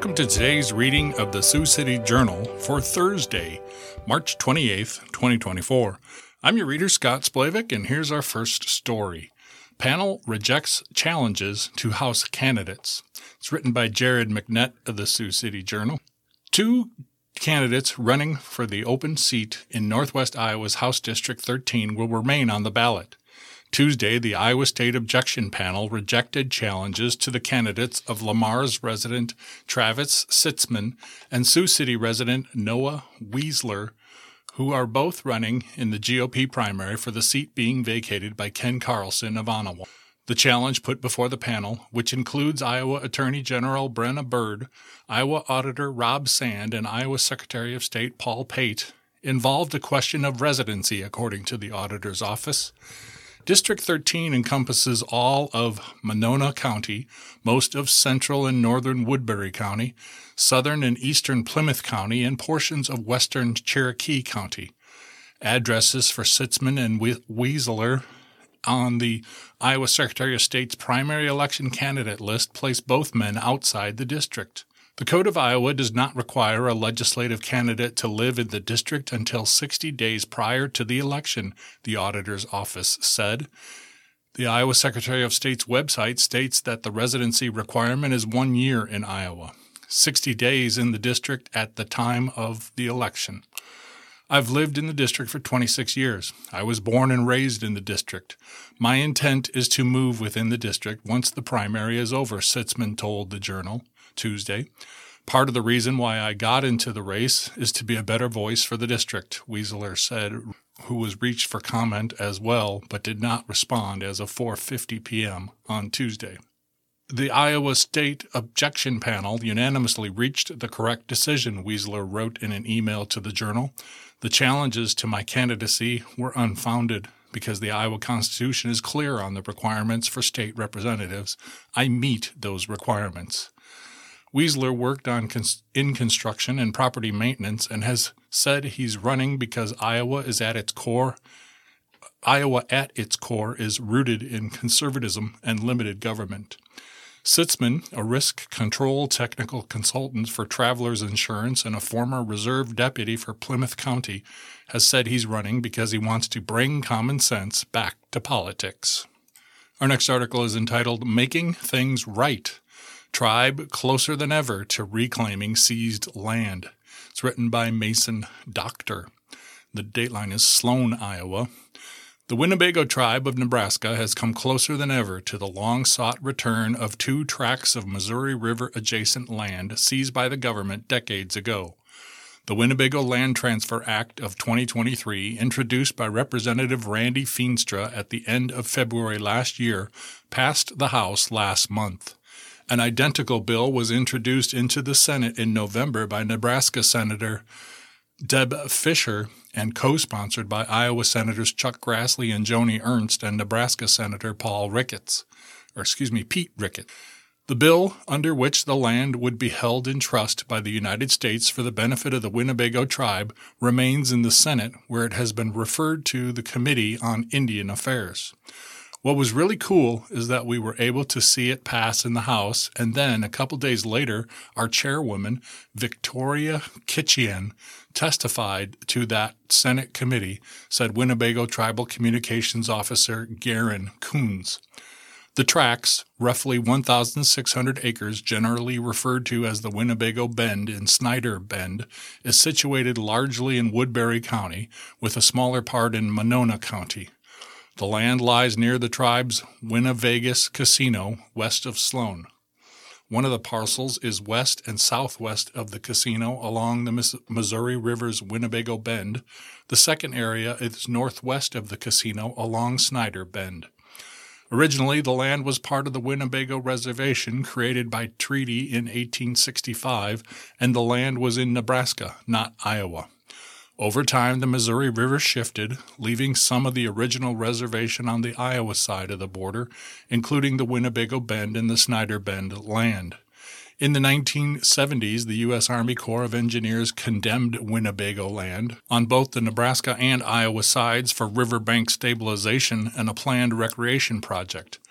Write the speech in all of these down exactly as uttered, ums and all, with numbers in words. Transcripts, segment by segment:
Welcome to today's reading of the Sioux City Journal for Thursday, March twenty-eighth, twenty twenty-four. I'm your reader, Scott Splavik, and here's our first story. Panel rejects challenges to House candidates. It's written by Jared McNett of the Sioux City Journal. Two candidates running for the open seat in Northwest Iowa's House District thirteen will remain on the ballot. Tuesday, the Iowa State Objection Panel rejected challenges to the candidates of Lamar's resident Travis Sitzman and Sioux City resident Noah Weisler, who are both running in the G O P primary for the seat being vacated by Ken Carlson of Ottawa. The challenge put before the panel, which includes Iowa Attorney General Brenna Bird, Iowa Auditor Rob Sand, and Iowa Secretary of State Paul Pate, involved a question of residency, according to the auditor's office. District thirteen encompasses all of Monona County, most of central and northern Woodbury County, southern and eastern Plymouth County, and portions of western Cherokee County. Addresses for Sitzman and Weisler on the Iowa Secretary of State's primary election candidate list place both men outside the district. The Code of Iowa does not require a legislative candidate to live in the district until sixty days prior to the election, the auditor's office said. The Iowa Secretary of State's website states that the residency requirement is one year in Iowa, sixty days in the district at the time of the election. I've lived in the district for twenty-six years. I was born and raised in the district. My intent is to move within the district once the primary is over, Sitzman told the Journal Tuesday. Part of the reason why I got into the race is to be a better voice for the district, Weisler said, who was reached for comment as well, but did not respond as of four fifty p.m. on Tuesday. The Iowa State Objection Panel unanimously reached the correct decision, Weisler wrote in an email to the Journal. The challenges to my candidacy were unfounded because the Iowa Constitution is clear on the requirements for state representatives. I meet those requirements. Weisler worked on cons- in construction and property maintenance and has said he's running because Iowa is at its core. Iowa at its core is rooted in conservatism and limited government. Sitzman, a risk control technical consultant for Travelers Insurance and a former reserve deputy for Plymouth County, has said he's running because he wants to bring common sense back to politics. Our next article is entitled Making Things Right. Tribe closer than ever to reclaiming seized land. It's written by Mason Doctor. The dateline is Sloan, Iowa. The Winnebago tribe of Nebraska has come closer than ever to the long-sought return of two tracts of Missouri River-adjacent land seized by the government decades ago. The Winnebago Land Transfer Act of twenty twenty-three, introduced by Representative Randy Feenstra at the end of February last year, passed the House last month. An identical bill was introduced into the Senate in November by Nebraska Senator Deb Fischer and co-sponsored by Iowa Senators Chuck Grassley and Joni Ernst and Nebraska Senator Paul Ricketts, or excuse me, Pete Ricketts. The bill, under which the land would be held in trust by the United States for the benefit of the Winnebago tribe, remains in the Senate, where it has been referred to the Committee on Indian Affairs. What was really cool is that we were able to see it pass in the House, and then a couple days later, our chairwoman, Victoria Kitchian, testified to that Senate committee, said Winnebago Tribal Communications Officer Garen Coons. The tracts, roughly one thousand six hundred acres, generally referred to as the Winnebago Bend in Snyder Bend, is situated largely in Woodbury County, with a smaller part in Monona County. The land lies near the tribe's Winnevegas Casino, west of Sloan. One of the parcels is west and southwest of the casino along the Missouri River's Winnebago Bend. The second area is northwest of the casino along Snyder Bend. Originally, the land was part of the Winnebago Reservation created by treaty in eighteen sixty-five, and the land was in Nebraska, not Iowa. Over time, the Missouri River shifted, leaving some of the original reservation on the Iowa side of the border, including the Winnebago Bend and the Snyder Bend land. In the nineteen seventies, the U S Army Corps of Engineers condemned Winnebago land on both the Nebraska and Iowa sides for riverbank stabilization and a planned recreation project.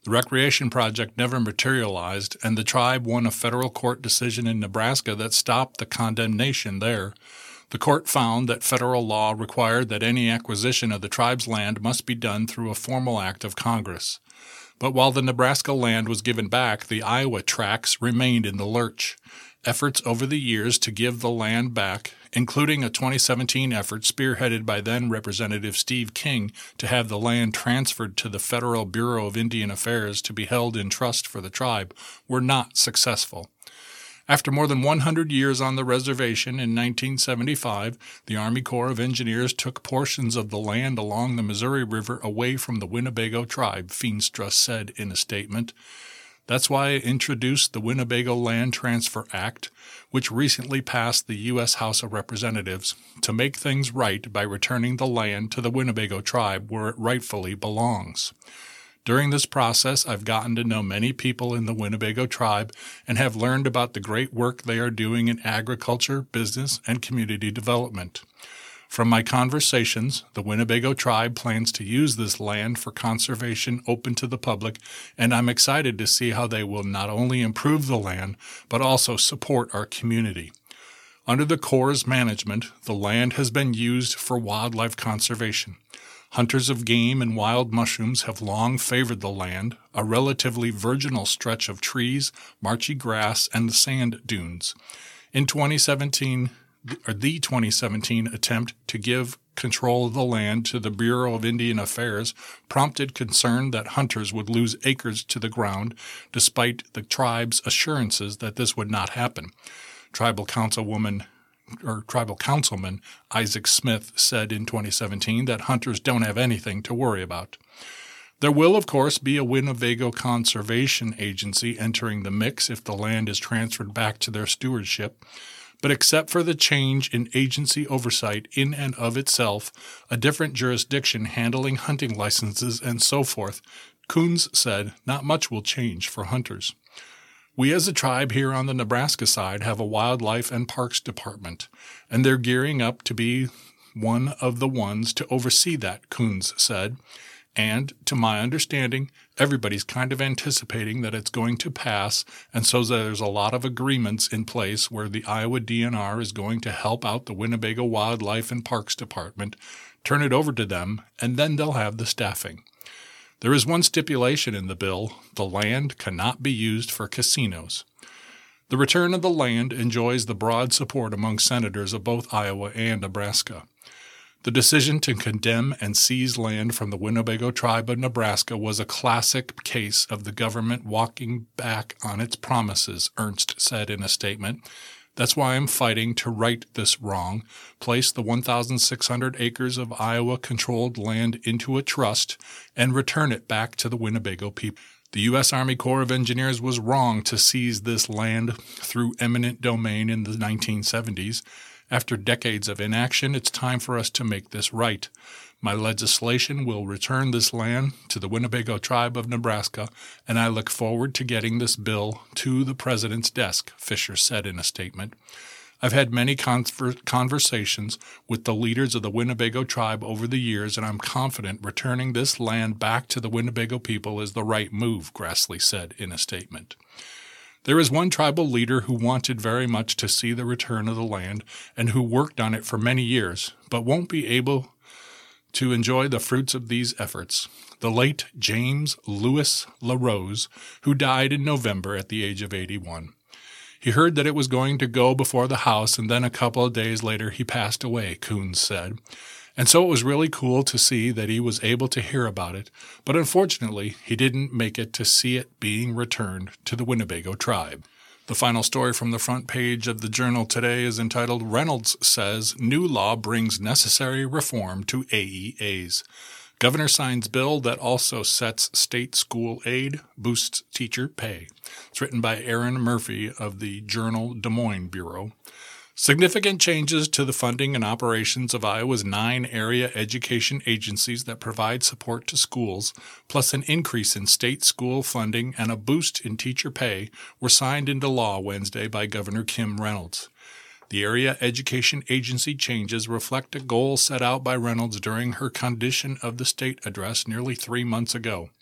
The recreation project never materialized, and the tribe won a federal court decision in Nebraska that stopped the condemnation there. The court found that federal law required that any acquisition of the tribe's land must be done through a formal act of Congress. But while the Nebraska land was given back, the Iowa tracts remained in the lurch. Efforts over the years to give the land back, including a twenty seventeen effort spearheaded by then-Representative Steve King to have the land transferred to the Federal Bureau of Indian Affairs to be held in trust for the tribe, were not successful. After more than one hundred years on the reservation in nineteen seventy-five, the Army Corps of Engineers took portions of the land along the Missouri River away from the Winnebago tribe, Feenstra said in a statement. That's why I introduced the Winnebago Land Transfer Act, which recently passed the U S House of Representatives, to make things right by returning the land to the Winnebago tribe where it rightfully belongs. During this process, I've gotten to know many people in the Winnebago tribe and have learned about the great work they are doing in agriculture, business, and community development. From my conversations, the Winnebago tribe plans to use this land for conservation open to the public, and I'm excited to see how they will not only improve the land, but also support our community. Under the Corps' management, the land has been used for wildlife conservation. Hunters of game and wild mushrooms have long favored the land, a relatively virginal stretch of trees, marshy grass, and the sand dunes. In twenty seventeen, or the twenty seventeen attempt to give control of the land to the Bureau of Indian Affairs prompted concern that hunters would lose acres to the ground, despite the tribe's assurances that this would not happen. Tribal councilwoman or tribal councilman Isaac Smith said in twenty seventeen that hunters don't have anything to worry about. There will, of course, be a Winnebago Conservation Agency entering the mix if the land is transferred back to their stewardship. But except for the change in agency oversight in and of itself, a different jurisdiction handling hunting licenses and so forth, Coons said not much will change for hunters. We as a tribe here on the Nebraska side have a wildlife and parks department, and they're gearing up to be one of the ones to oversee that, Coons said. And, to my understanding, everybody's kind of anticipating that it's going to pass, and so there's a lot of agreements in place where the Iowa D N R is going to help out the Winnebago Wildlife and Parks Department, turn it over to them, and then they'll have the staffing. There is one stipulation in the bill: the land cannot be used for casinos. The return of the land enjoys the broad support among senators of both Iowa and Nebraska. The decision to condemn and seize land from the Winnebago tribe of Nebraska was a classic case of the government walking back on its promises, Ernst said in a statement. That's why I'm fighting to right this wrong, place the one thousand six hundred acres of Iowa-controlled land into a trust, and return it back to the Winnebago people. The U S Army Corps of Engineers was wrong to seize this land through eminent domain in the nineteen seventies. After decades of inaction, it's time for us to make this right. My legislation will return this land to the Winnebago tribe of Nebraska, and I look forward to getting this bill to the president's desk, Fisher said in a statement. I've had many conver- conversations with the leaders of the Winnebago tribe over the years, and I'm confident returning this land back to the Winnebago people is the right move, Grassley said in a statement. There is one tribal leader who wanted very much to see the return of the land and who worked on it for many years, but won't be able to enjoy the fruits of these efforts. The late James Lewis LaRose, who died in November at the age of eighty-one. He heard that it was going to go before the House, and then a couple of days later he passed away, Coons said. And so it was really cool to see that he was able to hear about it, but unfortunately he didn't make it to see it being returned to the Winnebago tribe. The final story from the front page of the Journal today is entitled, Reynolds Says New Law Brings Necessary Reform to A E As. Governor signs bill that also sets state school aid, boosts teacher pay. It's written by Aaron Murphy of the Journal Des Moines Bureau. Significant changes to the funding and operations of Iowa's nine area education agencies that provide support to schools, plus an increase in state school funding and a boost in teacher pay, were signed into law Wednesday by Governor Kim Reynolds. The area education agency changes reflect a goal set out by Reynolds during her Condition of the State address nearly three months ago.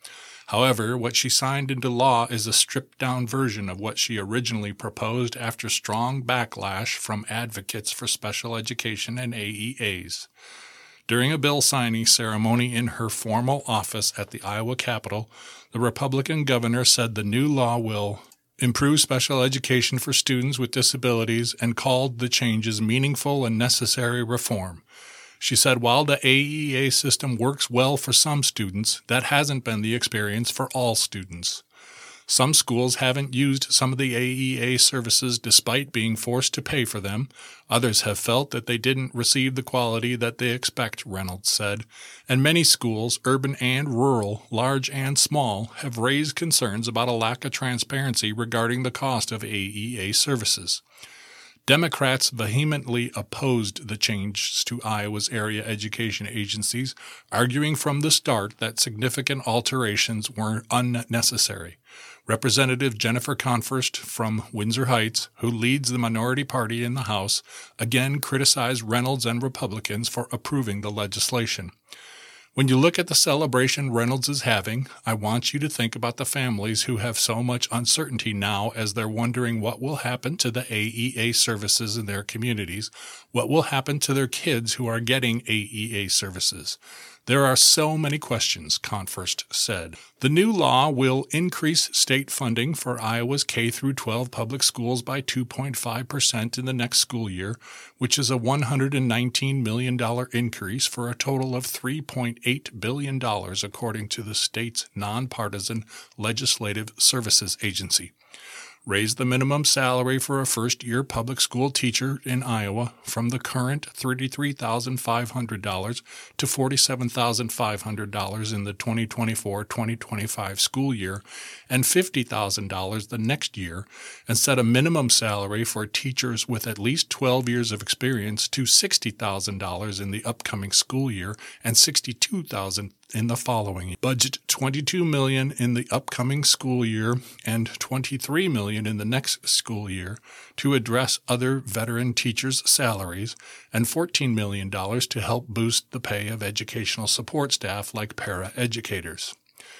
However, what she signed into law is a stripped-down version of what she originally proposed after strong backlash from advocates for special education and A E As. During a bill signing ceremony in her formal office at the Iowa Capitol, the Republican governor said the new law will improve special education for students with disabilities and called the changes meaningful and necessary reform. She said while the A E A system works well for some students, that hasn't been the experience for all students. Some schools haven't used some of the A E A services despite being forced to pay for them. Others have felt that they didn't receive the quality that they expect, Reynolds said. And many schools, urban and rural, large and small, have raised concerns about a lack of transparency regarding the cost of A E A services. Democrats vehemently opposed the changes to Iowa's area education agencies, arguing from the start that significant alterations were unnecessary. Representative Jennifer Confirst from Windsor Heights, who leads the minority party in the House, again criticized Reynolds and Republicans for approving the legislation. When you look at the celebration Reynolds is having, I want you to think about the families who have so much uncertainty now as they're wondering what will happen to the A E A services in their communities, what will happen to their kids who are getting A E A services. There are so many questions, Confirst said. The new law will increase state funding for Iowa's K through twelve public schools by two point five percent in the next school year, which is a one hundred nineteen million dollars increase for a total of three point eight billion dollars, according to the state's nonpartisan Legislative Services Agency. Raise the minimum salary for a first-year public school teacher in Iowa from the current thirty-three thousand five hundred dollars to forty-seven thousand five hundred dollars in the twenty twenty-four twenty twenty-five school year and fifty thousand dollars the next year, and set a minimum salary for teachers with at least twelve years of experience to sixty thousand dollars in the upcoming school year and sixty-two thousand dollars in the following year. Budget twenty-two million dollars in the upcoming school year and twenty-three million dollars in the next school year to address other veteran teachers' salaries and fourteen million dollars to help boost the pay of educational support staff like para-educators.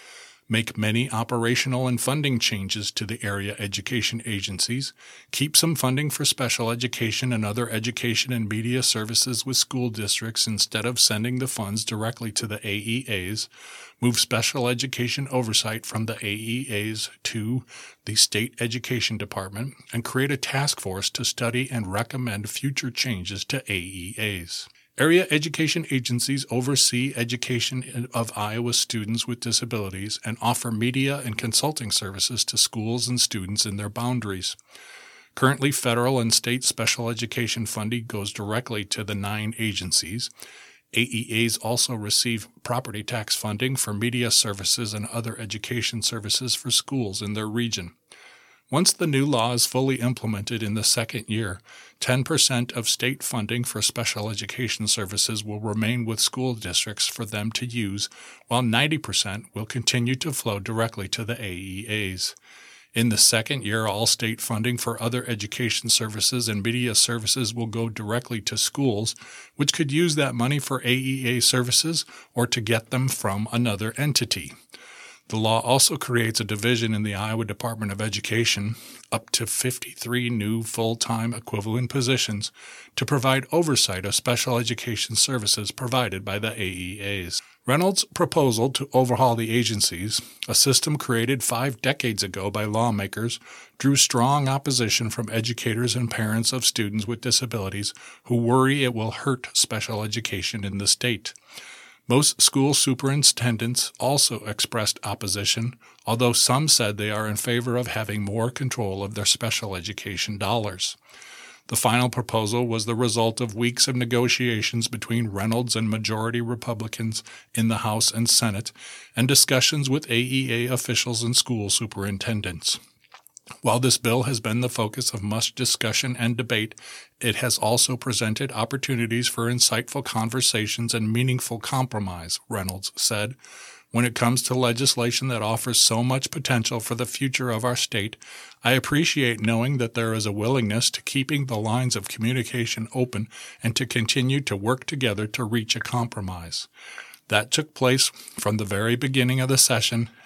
Make many operational and funding changes to the area education agencies, keep some funding for special education and other education and media services with school districts instead of sending the funds directly to the A E As, move special education oversight from the A E As to the State Education Department, and create a task force to study and recommend future changes to A E As. Area education agencies oversee education of Iowa students with disabilities and offer media and consulting services to schools and students in their boundaries. Currently, federal and state special education funding goes directly to the nine agencies. A E As also receive property tax funding for media services and other education services for schools in their region. Once the new law is fully implemented in the second year, ten percent of state funding for special education services will remain with school districts for them to use, while ninety percent will continue to flow directly to the A E As. In the second year, all state funding for other education services and media services will go directly to schools, which could use that money for A E A services or to get them from another entity. The law also creates a division in the Iowa Department of Education, up to fifty-three new full-time equivalent positions, to provide oversight of special education services provided by the A E As. Reynolds' proposal to overhaul the agencies, a system created five decades ago by lawmakers, drew strong opposition from educators and parents of students with disabilities who worry it will hurt special education in the state. Most school superintendents also expressed opposition, although some said they are in favor of having more control of their special education dollars. The final proposal was the result of weeks of negotiations between Reynolds and majority Republicans in the House and Senate, and discussions with A E A officials and school superintendents. While this bill has been the focus of much discussion and debate, it has also presented opportunities for insightful conversations and meaningful compromise, Reynolds said. When it comes to legislation that offers so much potential for the future of our state, I appreciate knowing that there is a willingness to keeping the lines of communication open and to continue to work together to reach a compromise. That took place from the very beginning of the session,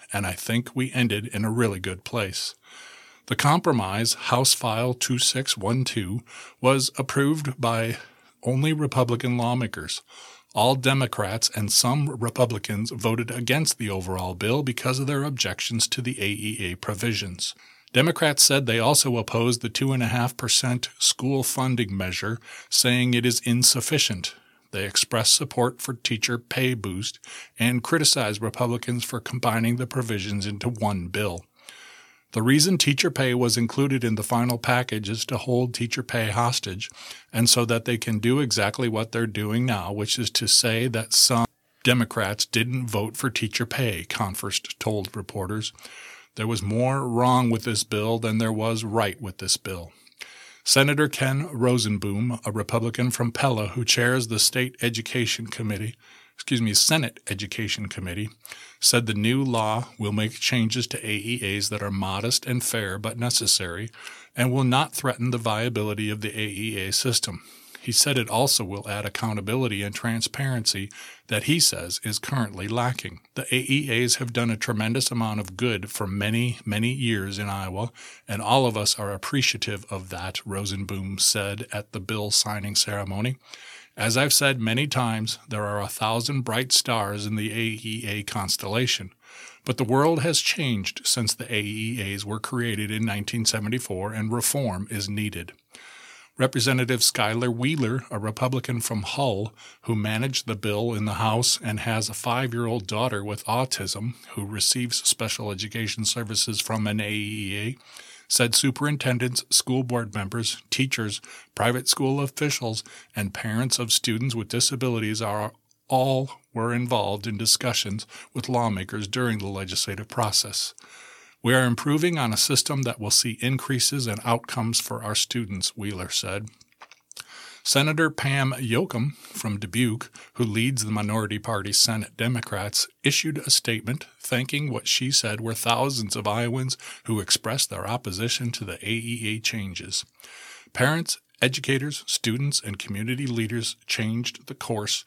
and I think we ended in a really good place. The compromise, House File two six one two, was approved by only Republican lawmakers. All Democrats and some Republicans voted against the overall bill because of their objections to the A E A provisions. Democrats said they also opposed the two point five percent school funding measure, saying it is insufficient. They expressed support for teacher pay boost and criticized Republicans for combining the provisions into one bill. The reason teacher pay was included in the final package is to hold teacher pay hostage, and so that they can do exactly what they're doing now, which is to say that some Democrats didn't vote for teacher pay, Confirst told reporters. There was more wrong with this bill than there was right with this bill. Senator Ken Rosenboom, a Republican from Pella who chairs the State Education Committee, excuse me, Senate Education Committee, said the new law will make changes to A E As that are modest and fair but necessary and will not threaten the viability of the A E A system. He said it also will add accountability and transparency that he says is currently lacking. The A E As have done a tremendous amount of good for many, many years in Iowa, and all of us are appreciative of that, Rosenboom said at the bill signing ceremony. As I've said many times, there are a thousand bright stars in the A E A constellation, but the world has changed since the A E As were created in nineteen seventy-four, and reform is needed. Representative Skylar Wheeler, a Republican from Hull, who managed the bill in the House and has a five-year-old daughter with autism who receives special education services from an A E A, said superintendents, school board members, teachers, private school officials, and parents of students with disabilities are all were involved in discussions with lawmakers during the legislative process. We are improving on a system that will see increases and outcomes for our students, Wheeler said. Senator Pam Yoakum from Dubuque, who leads the minority party Senate Democrats, issued a statement thanking what she said were thousands of Iowans who expressed their opposition to the A E A changes. Parents, educators, students, and community leaders changed the course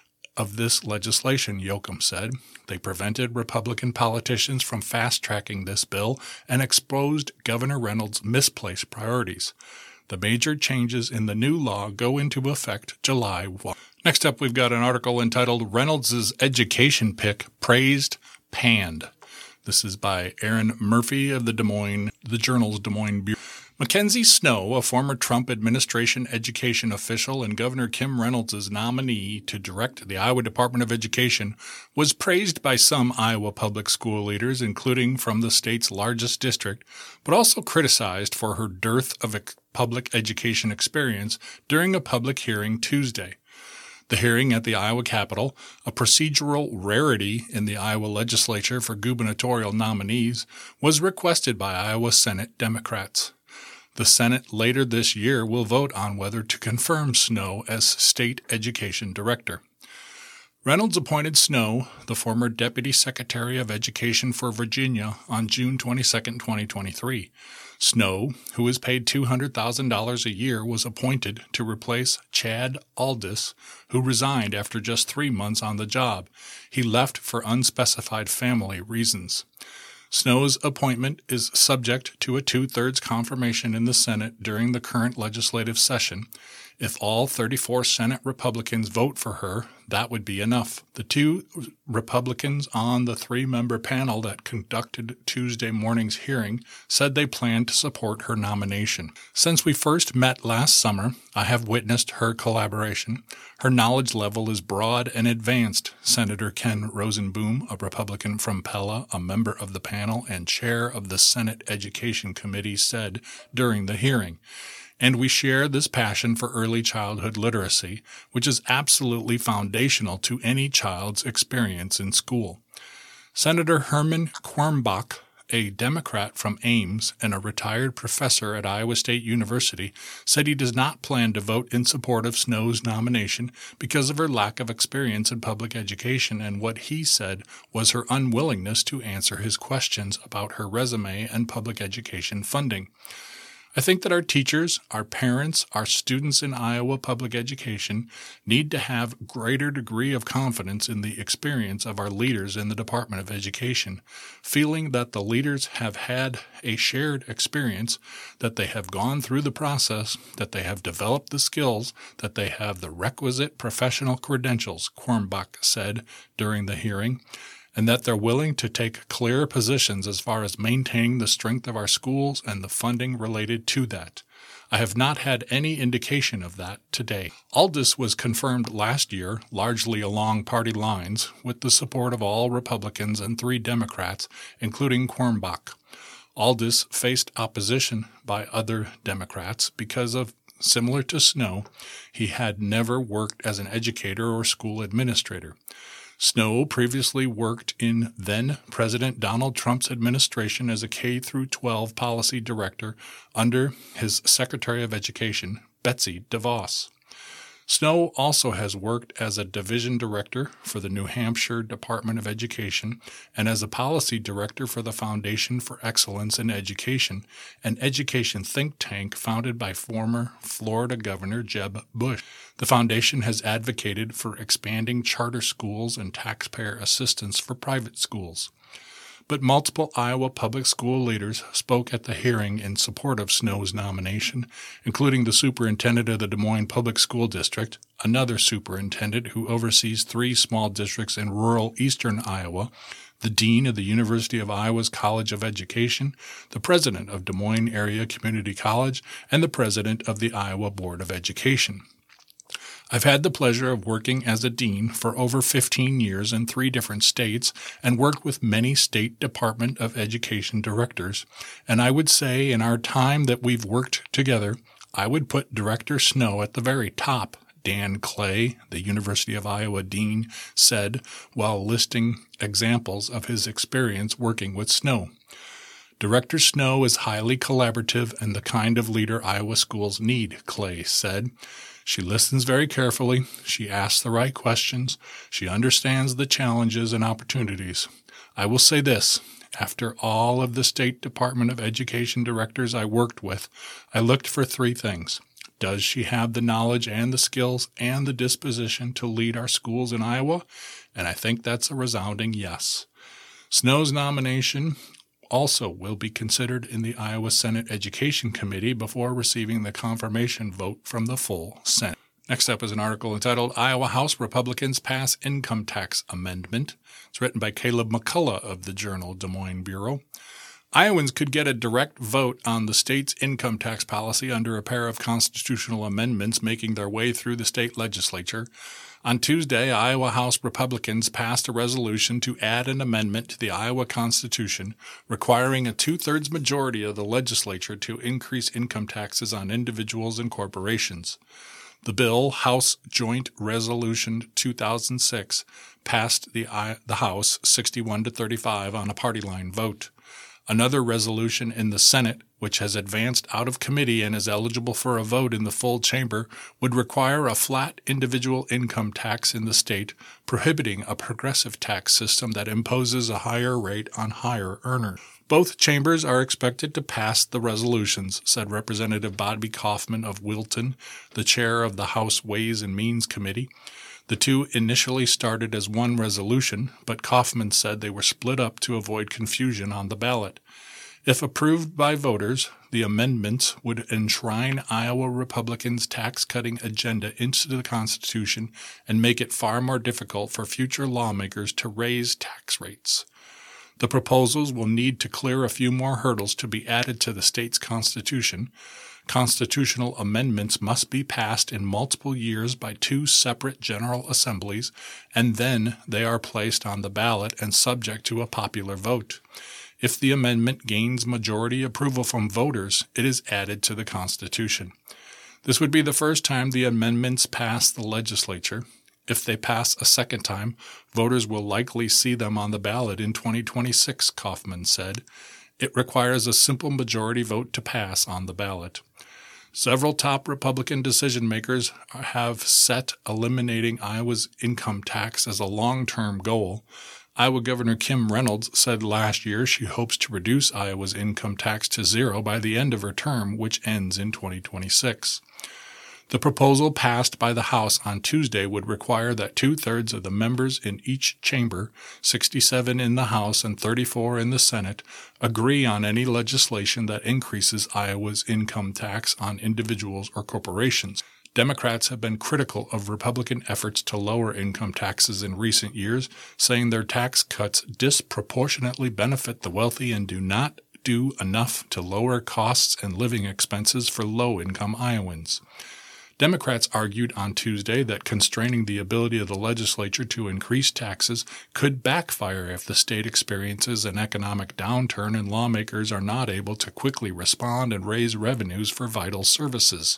of this legislation, Yoakum said. They prevented Republican politicians from fast-tracking this bill and exposed Governor Reynolds' misplaced priorities. The major changes in the new law go into effect July first. Next up, we've got an article entitled Reynolds' Education Pick Praised, Panned. This is by Aaron Murphy of the Des Moines, the Journal's Des Moines Bureau. Mackenzie Snow, a former Trump administration education official and Governor Kim Reynolds' nominee to direct the Iowa Department of Education, was praised by some Iowa public school leaders, including from the state's largest district, but also criticized for her dearth of public education experience during a public hearing Tuesday. The hearing at the Iowa Capitol, a procedural rarity in the Iowa legislature for gubernatorial nominees, was requested by Iowa Senate Democrats. The Senate later this year will vote on whether to confirm Snow as state education director. Reynolds appointed Snow, the former Deputy Secretary of Education for Virginia, on June twenty-second, twenty twenty-three. Snow, who is paid two hundred thousand dollars a year, was appointed to replace Chad Aldis, who resigned after just three months on the job. He left for unspecified family reasons. Snow's appointment is subject to a two-thirds confirmation in the Senate during the current legislative session. If all thirty-four Senate Republicans vote for her, that would be enough. The two Republicans on the three-member panel that conducted Tuesday morning's hearing said they planned to support her nomination. Since we first met last summer, I have witnessed her collaboration. Her knowledge level is broad and advanced, Senator Ken Rosenboom, a Republican from Pella, a member of the panel and chair of the Senate Education Committee, said during the hearing. And we share this passion for early childhood literacy, which is absolutely foundational to any child's experience in school. Senator Herman Quirmbach, a Democrat from Ames and a retired professor at Iowa State University, said he does not plan to vote in support of Snow's nomination because of her lack of experience in public education and what he said was her unwillingness to answer his questions about her resume and public education funding. I think that our teachers, our parents, our students in Iowa public education need to have greater degree of confidence in the experience of our leaders in the Department of Education, feeling that the leaders have had a shared experience, that they have gone through the process, that they have developed the skills, that they have the requisite professional credentials, Quirmbach said during the hearing, and that they're willing to take clear positions as far as maintaining the strength of our schools and the funding related to that. I have not had any indication of that today. Aldis was confirmed last year, largely along party lines, with the support of all Republicans and three Democrats, including Quirmbach. Aldis faced opposition by other Democrats because of, similar to Snow, he had never worked as an educator or school administrator. Snow previously worked in then-President Donald Trump's administration as a K through twelve policy director under his Secretary of Education, Betsy DeVos. Snow also has worked as a division director for the New Hampshire Department of Education and as a policy director for the Foundation for Excellence in Education, an education think tank founded by former Florida Governor Jeb Bush. The foundation has advocated for expanding charter schools and taxpayer assistance for private schools. But multiple Iowa public school leaders spoke at the hearing in support of Snow's nomination, including the superintendent of the Des Moines Public School District, another superintendent who oversees three small districts in rural eastern Iowa, the dean of the University of Iowa's College of Education, the president of Des Moines Area Community College, and the president of the Iowa Board of Education. I've had the pleasure of working as a dean for over fifteen years in three different states and worked with many state Department of Education directors, and I would say in our time that we've worked together, I would put Director Snow at the very top, Dan Clay, the University of Iowa dean, said while listing examples of his experience working with Snow. Director Snow is highly collaborative and the kind of leader Iowa schools need, Clay said. She listens very carefully, she asks the right questions, she understands the challenges and opportunities. I will say this, after all of the State Department of Education directors I worked with, I looked for three things. Does she have the knowledge and the skills and the disposition to lead our schools in Iowa? And I think that's a resounding yes. Snow's nomination also will be considered in the Iowa Senate Education Committee before receiving the confirmation vote from the full Senate. Next up is an article entitled Iowa House Republicans Pass Income Tax Amendment. It's written by Caleb McCullough of the Journal Des Moines Bureau. Iowans could get a direct vote on the state's income tax policy under a pair of constitutional amendments making their way through the state legislature. On Tuesday, Iowa House Republicans passed a resolution to add an amendment to the Iowa Constitution requiring a two-thirds majority of the legislature to increase income taxes on individuals and corporations. The bill, House Joint Resolution two thousand six, passed the, the House sixty-one to thirty-five on a party line vote. Another resolution in the Senate, which has advanced out of committee and is eligible for a vote in the full chamber, would require a flat individual income tax in the state, prohibiting a progressive tax system that imposes a higher rate on higher earners. Both chambers are expected to pass the resolutions, said Representative Bobby Kaufman of Wilton, the chair of the House Ways and Means Committee. The two initially started as one resolution, but Kaufman said they were split up to avoid confusion on the ballot. If approved by voters, the amendments would enshrine Iowa Republicans' tax-cutting agenda into the Constitution and make it far more difficult for future lawmakers to raise tax rates. The proposals will need to clear a few more hurdles to be added to the state's constitution. Constitutional amendments must be passed in multiple years by two separate general assemblies, and then they are placed on the ballot and subject to a popular vote. If the amendment gains majority approval from voters, it is added to the Constitution. This would be the first time the amendments pass the legislature. If they pass a second time, voters will likely see them on the ballot in twenty twenty-six, Kaufman said. It requires a simple majority vote to pass on the ballot. Several top Republican decision-makers have set eliminating Iowa's income tax as a long-term goal. Iowa Governor Kim Reynolds said last year she hopes to reduce Iowa's income tax to zero by the end of her term, which ends in twenty twenty-six. The proposal passed by the House on Tuesday would require that two-thirds of the members in each chamber, sixty-seven in the House and thirty-four in the Senate, agree on any legislation that increases Iowa's income tax on individuals or corporations. Democrats have been critical of Republican efforts to lower income taxes in recent years, saying their tax cuts disproportionately benefit the wealthy and do not do enough to lower costs and living expenses for low-income Iowans. Democrats argued on Tuesday that constraining the ability of the legislature to increase taxes could backfire if the state experiences an economic downturn and lawmakers are not able to quickly respond and raise revenues for vital services.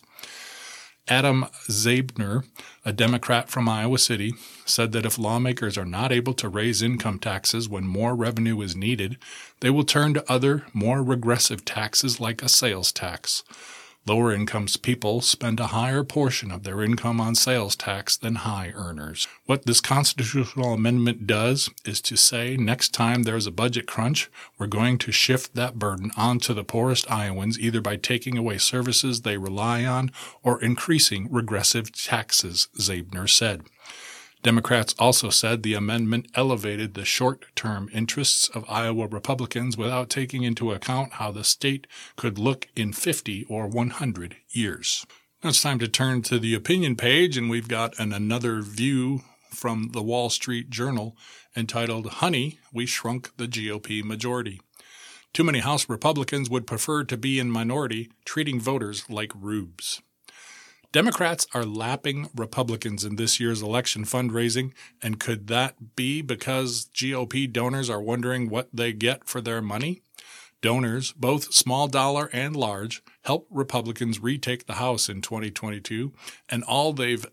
Adam Zabner, a Democrat from Iowa City, said that if lawmakers are not able to raise income taxes when more revenue is needed, they will turn to other, more regressive taxes like a sales tax. Lower-income people spend a higher portion of their income on sales tax than high earners. What this constitutional amendment does is to say next time there's a budget crunch, we're going to shift that burden onto the poorest Iowans, either by taking away services they rely on or increasing regressive taxes, Zabner said. Democrats also said the amendment elevated the short-term interests of Iowa Republicans without taking into account how the state could look in fifty or one hundred years. Now it's time to turn to the opinion page, and we've got an another view from the Wall Street Journal entitled, "Honey, We Shrunk the G O P Majority. Too many House Republicans would prefer to be in minority, treating voters like rubes." Democrats are lapping Republicans in this year's election fundraising, and could that be because G O P donors are wondering what they get for their money? Donors, both small dollar and large, helped Republicans retake the House in twenty twenty-two, and all they've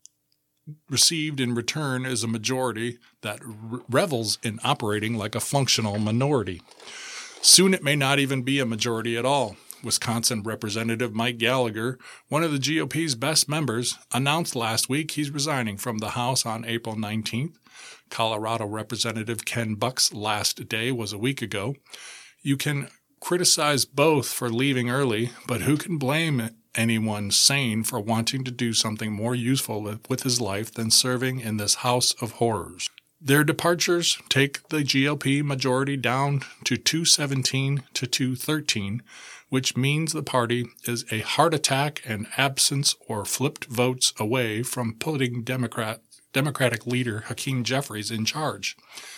received in return is a majority that revels in operating like a functional minority. Soon it may not even be a majority at all. Wisconsin Representative Mike Gallagher, one of the G O P's best members, announced last week he's resigning from the House on April nineteenth. Colorado Representative Ken Buck's last day was a week ago. You can criticize both for leaving early, but who can blame anyone sane for wanting to do something more useful with his life than serving in this house of horrors? Their departures take the G O P majority down to two seventeen to two thirteen, which means the party is a heart attack and absence or flipped votes away from putting Democrat, Democratic leader Hakeem Jeffries in charge.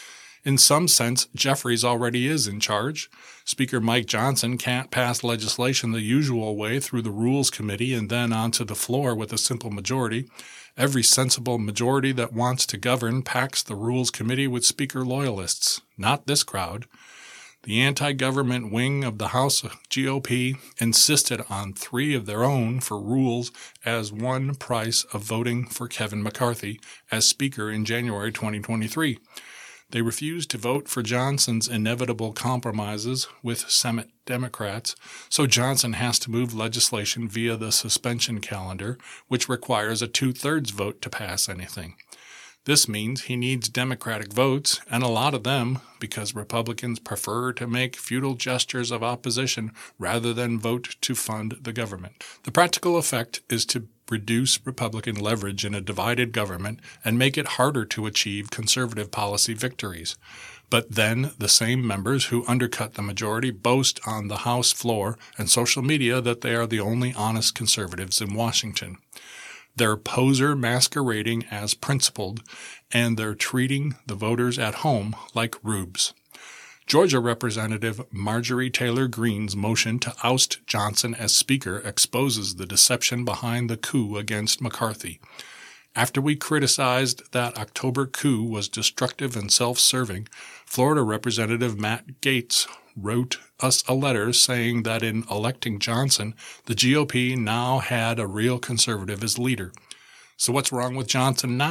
In some sense, Jeffries already is in charge. Speaker Mike Johnson can't pass legislation the usual way through the Rules Committee and then onto the floor with a simple majority. Every sensible majority that wants to govern packs the Rules Committee with Speaker loyalists, not this crowd. The anti-government wing of the House G O P insisted on three of their own for rules as one price of voting for Kevin McCarthy as Speaker in January twenty twenty-three. They refused to vote for Johnson's inevitable compromises with Senate Democrats, so Johnson has to move legislation via the suspension calendar, which requires a two-thirds vote to pass anything. This means he needs Democratic votes, and a lot of them, because Republicans prefer to make futile gestures of opposition rather than vote to fund the government. The practical effect is to reduce Republican leverage in a divided government and make it harder to achieve conservative policy victories. But then the same members who undercut the majority boast on the House floor and social media that they are the only honest conservatives in Washington. They're poser masquerading as principled, and they're treating the voters at home like rubes. Georgia Representative Marjorie Taylor Greene's motion to oust Johnson as Speaker exposes the deception behind the coup against McCarthy. After we criticized that October coup was destructive and self-serving, Florida Representative Matt Gaetz wrote us a letter saying that in electing Johnson, the G O P now had a real conservative as leader. So what's wrong with Johnson now?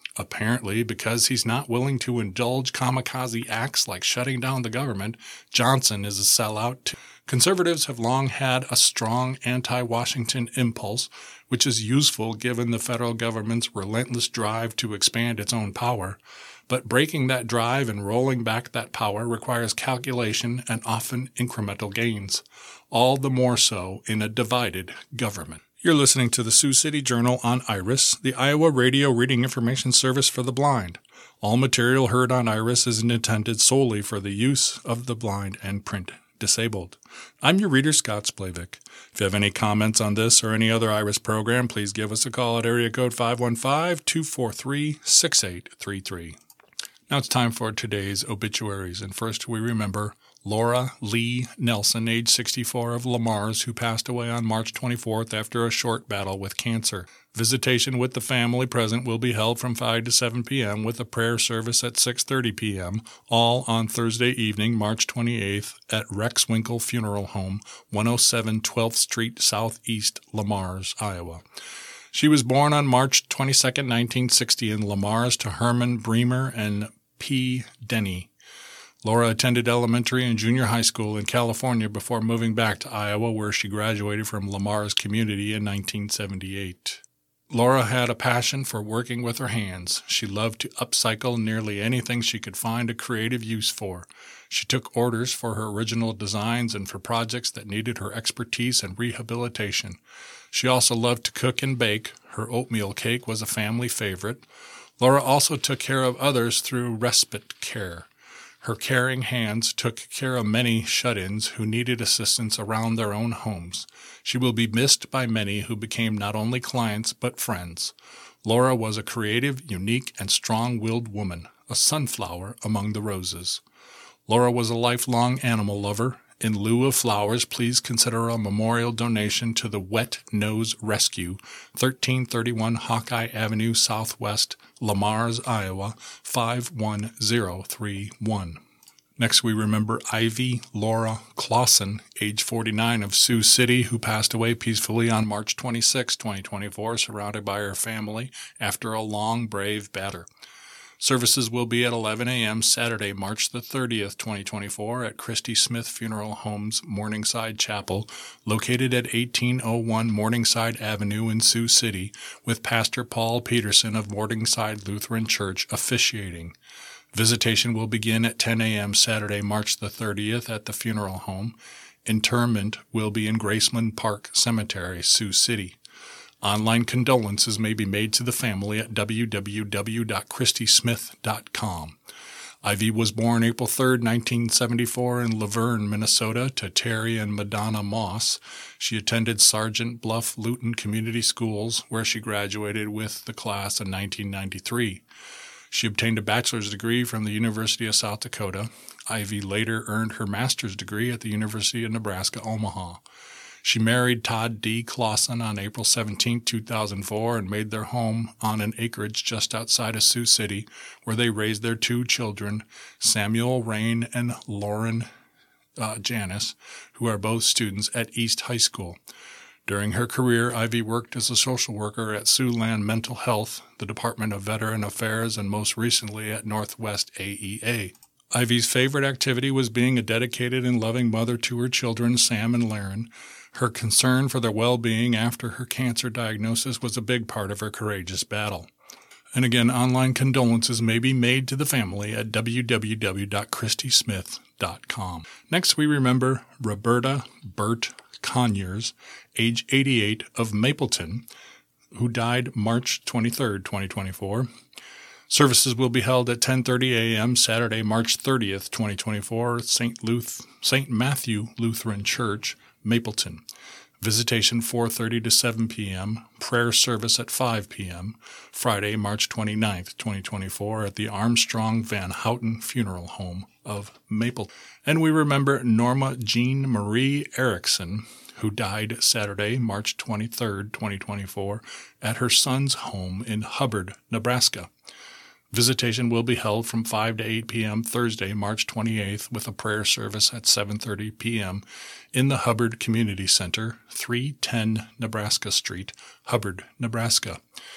Apparently, because he's not willing to indulge kamikaze acts like shutting down the government, Johnson is a sellout too. Conservatives have long had a strong anti-Washington impulse, which is useful given the federal government's relentless drive to expand its own power. But breaking that drive and rolling back that power requires calculation and often incremental gains, all the more so in a divided government. You're listening to the Sioux City Journal on IRIS, the Iowa Radio Reading Information Service for the Blind. All material heard on IRIS is intended solely for the use of the blind and print disabled. I'm your reader, Scott Splavik. If you have any comments on this or any other IRIS program, please give us a call at area code five one five, two four three, six eight three three. Now it's time for today's obituaries, and first we remember Laura Lee Nelson, age sixty-four, of Lamars, who passed away on March twenty-fourth after a short battle with cancer. Visitation with the family present will be held from five to seven p.m. with a prayer service at six thirty p.m., all on Thursday evening, March twenty-eighth, at Rex Winkle Funeral Home, one oh seven twelfth Street Southeast, Lamars, Iowa. She was born on March twenty-second, nineteen sixty in Lamars to Herman Bremer and P. Denny. Laura attended elementary and junior high school in California before moving back to Iowa, where she graduated from Lamars Community in nineteen seventy-eight. Laura had a passion for working with her hands. She loved to upcycle nearly anything she could find a creative use for. She took orders for her original designs and for projects that needed her expertise and rehabilitation. She also loved to cook and bake. Her oatmeal cake was a family favorite. Laura also took care of others through respite care. Her caring hands took care of many shut-ins who needed assistance around their own homes. She will be missed by many who became not only clients but friends. Laura was a creative, unique, and strong-willed woman, a sunflower among the roses. Laura was a lifelong animal lover. In lieu of flowers, please consider a memorial donation to the Wet Nose Rescue, thirteen thirty-one Hawkeye Avenue Southwest, Lamars, Iowa, five one zero three one. Next, we remember Ivy Laura Clausen, age forty-nine, of Sioux City, who passed away peacefully on March twenty-sixth, twenty twenty-four, surrounded by her family after a long, brave battle. Services will be at eleven a.m. Saturday, March the thirtieth, twenty twenty-four, at Christy Smith Funeral Home's Morningside Chapel, located at eighteen oh one Morningside Avenue in Sioux City, with Pastor Paul Peterson of Morningside Lutheran Church officiating. Visitation will begin at ten a.m. Saturday, March the thirtieth, at the funeral home. Interment will be in Graceland Park Cemetery, Sioux City. Online condolences may be made to the family at w w w dot christy smith dot com. Ivy was born April third, nineteen seventy-four in Laverne, Minnesota, to Terry and Madonna Moss. She attended Sergeant Bluff Luton Community Schools, where she graduated with the class in nineteen ninety-three. She obtained a bachelor's degree from the University of South Dakota. Ivy later earned her master's degree at the University of Nebraska, Omaha. She married Todd D. Clausen on April seventeenth, two thousand four, and made their home on an acreage just outside of Sioux City, where they raised their two children, Samuel Rain and Lauren uh, Janice, who are both students at East High School. During her career, Ivy worked as a social worker at Siouxland Mental Health, the Department of Veteran Affairs, and most recently at Northwest A E A. Ivy's favorite activity was being a dedicated and loving mother to her children, Sam and Laren. Her concern for their well-being after her cancer diagnosis was a big part of her courageous battle. And again, online condolences may be made to the family at w w w dot christy smith dot com. Next, we remember Roberta Burt Conyers, age eighty-eight, of Mapleton, who died March twenty-third, twenty twenty-four. Services will be held at ten thirty a.m. Saturday, March thirtieth, twenty twenty-four, at Saint Luth- Saint Matthew Lutheran Church, Mapleton. Visitation four thirty to seven p.m. Prayer service at five p.m. Friday, March twenty-ninth, twenty twenty-four, at the Armstrong Van Houten Funeral Home of Mapleton. And we remember Norma Jean Marie Erickson, who died Saturday, March twenty-third, twenty twenty-four, at her son's home in Hubbard, Nebraska. Visitation will be held from five to eight p.m. Thursday, March twenty-eighth, with a prayer service at seven thirty p.m. in the Hubbard Community Center, three ten Nebraska Street, Hubbard, Nebraska.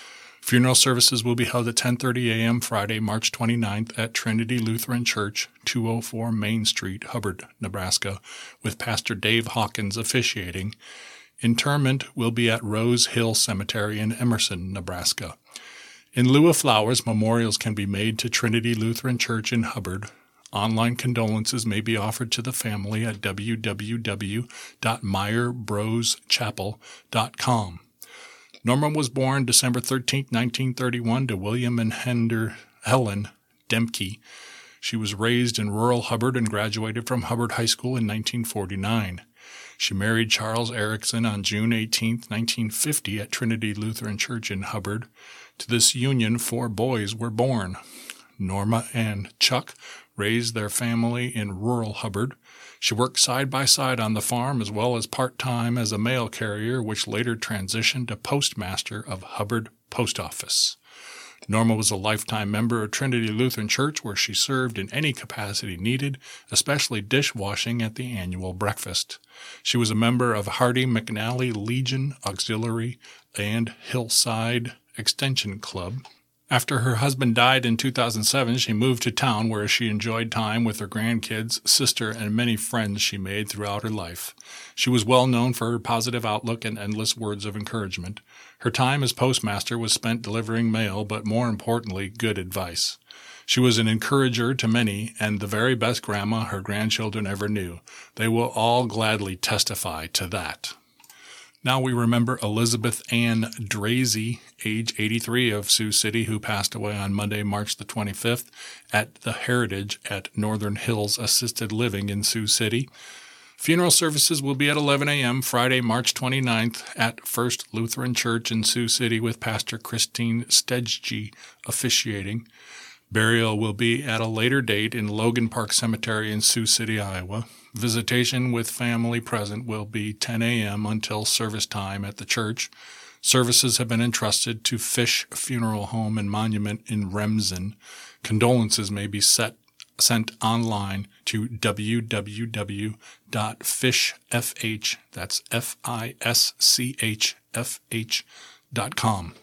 Funeral services will be held at ten thirty a.m. Friday, March twenty-ninth at Trinity Lutheran Church, two oh four Main Street, Hubbard, Nebraska, with Pastor Dave Hawkins officiating. Interment will be at Rose Hill Cemetery in Emerson, Nebraska. In lieu of flowers, memorials can be made to Trinity Lutheran Church in Hubbard. Online condolences may be offered to the family at w w w dot meyer bros chapel dot com. Norma was born December thirteenth, nineteen thirty-one, to William and Hender, Helen Demke. She was raised in rural Hubbard and graduated from Hubbard High School in nineteen forty-nine. She married Charles Erickson on June eighteenth, nineteen fifty, at Trinity Lutheran Church in Hubbard. To this union, four boys were born. Norma and Chuck raised their family in rural Hubbard. She worked side by side on the farm as well as part-time as a mail carrier, which later transitioned to postmaster of Hubbard Post Office. Norma was a lifetime member of Trinity Lutheran Church, where she served in any capacity needed, especially dishwashing at the annual breakfast. She was a member of Hardy McNally Legion Auxiliary and Hillside Extension Club. After her husband died in two thousand seven, she moved to town where she enjoyed time with her grandkids, sister, and many friends she made throughout her life. She was well known for her positive outlook and endless words of encouragement. Her time as postmaster was spent delivering mail, but more importantly, good advice. She was an encourager to many and the very best grandma her grandchildren ever knew. They will all gladly testify to that. Now we remember Elizabeth Ann Drazy, age eighty-three, of Sioux City, who passed away on Monday, March the twenty-fifth, at the Heritage at Northern Hills Assisted Living in Sioux City. Funeral services will be at eleven a.m. Friday, March twenty-ninth at First Lutheran Church in Sioux City with Pastor Christine Stedge officiating. Burial will be at a later date in Logan Park Cemetery in Sioux City, Iowa. Visitation with family present will be ten a.m. until service time at the church. Services have been entrusted to Fish Funeral Home and Monument in Remsen. Condolences may be set, sent online to w w w dot fish f h, that's F I S C H F H dot com.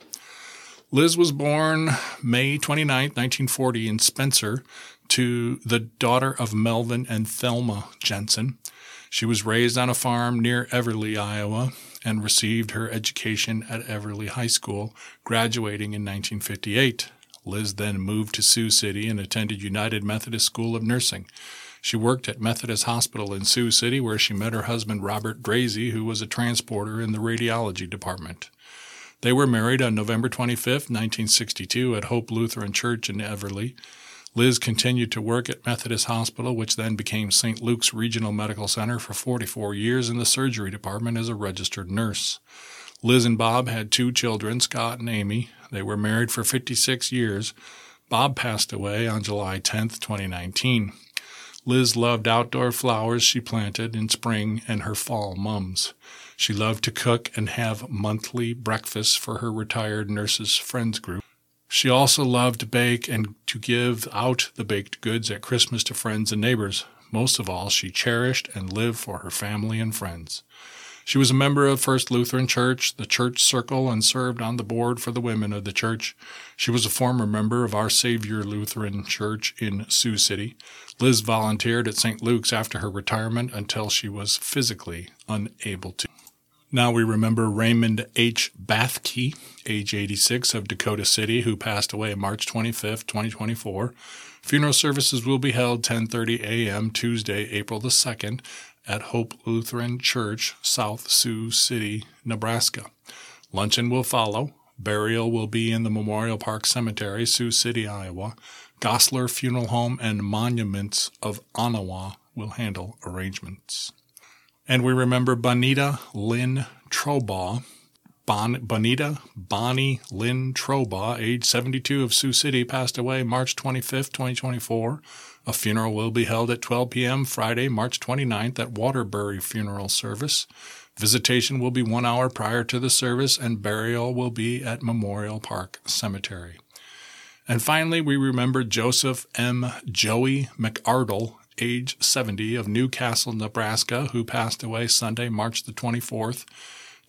Liz was born May twenty-ninth, nineteen forty, in Spencer, to the daughter of Melvin and Thelma Jensen. She was raised on a farm near Everly, Iowa, and received her education at Everly High School, graduating in nineteen fifty-eight. Liz then moved to Sioux City and attended United Methodist School of Nursing. She worked at Methodist Hospital in Sioux City, where she met her husband, Robert Drazy, who was a transporter in the radiology department. They were married on November twenty-fifth, nineteen sixty-two, at Hope Lutheran Church in Everly. Liz continued to work at Methodist Hospital, which then became Saint Luke's Regional Medical Center, for forty-four years in the surgery department as a registered nurse. Liz and Bob had two children, Scott and Amy. They were married for fifty-six years. Bob passed away on July tenth, twenty nineteen. Liz loved outdoor flowers she planted in spring and her fall mums. She loved to cook and have monthly breakfasts for her retired nurses' friends group. She also loved to bake and to give out the baked goods at Christmas to friends and neighbors. Most of all, she cherished and lived for her family and friends. She was a member of First Lutheran Church, the Church Circle, and served on the board for the women of the church. She was a former member of Our Savior Lutheran Church in Sioux City. Liz volunteered at Saint Luke's after her retirement until she was physically unable to. Now we remember Raymond H. Bathke, age eighty-six, of Dakota City, who passed away March twenty-fifth, twenty twenty-four. Funeral services will be held ten thirty a.m. Tuesday, April the second, at Hope Lutheran Church, South Sioux City, Nebraska. Luncheon will follow. Burial will be in the Memorial Park Cemetery, Sioux City, Iowa. Gosler Funeral Home and Monuments of Onawa will handle arrangements. And we remember Bonita Lynn Trobaugh. Bon, Bonita Bonnie Lynn Trobaugh, age seventy-two, of Sioux City, passed away March twenty-fifth, twenty twenty-four. A funeral will be held at twelve p.m. Friday, March twenty-ninth at Waterbury Funeral Service. Visitation will be one hour prior to the service, and burial will be at Memorial Park Cemetery. And finally, we remember Joseph M. Joey McArdle, age seventy, of Newcastle, Nebraska, who passed away Sunday, March the twenty-fourth,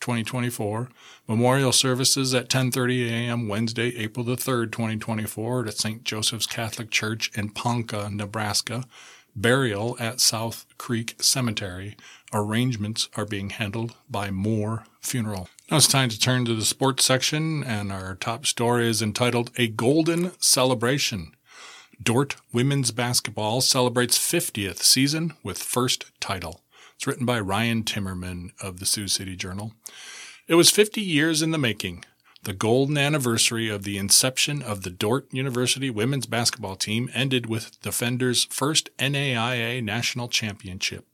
twenty twenty-four. Memorial services at ten thirty a.m. Wednesday, April the third, twenty twenty-four at Saint Joseph's Catholic Church in Ponca, Nebraska. Burial at South Creek Cemetery. Arrangements are being handled by Moore Funeral. Now it's time to turn to the sports section, and our top story is entitled A Golden Celebration. Dordt women's basketball celebrates fiftieth season with first title. It's written by Ryan Timmerman of the Sioux City Journal. It was fifty years in the making. The golden anniversary of the inception of the Dordt University women's basketball team ended with Defenders' first N A I A national championship.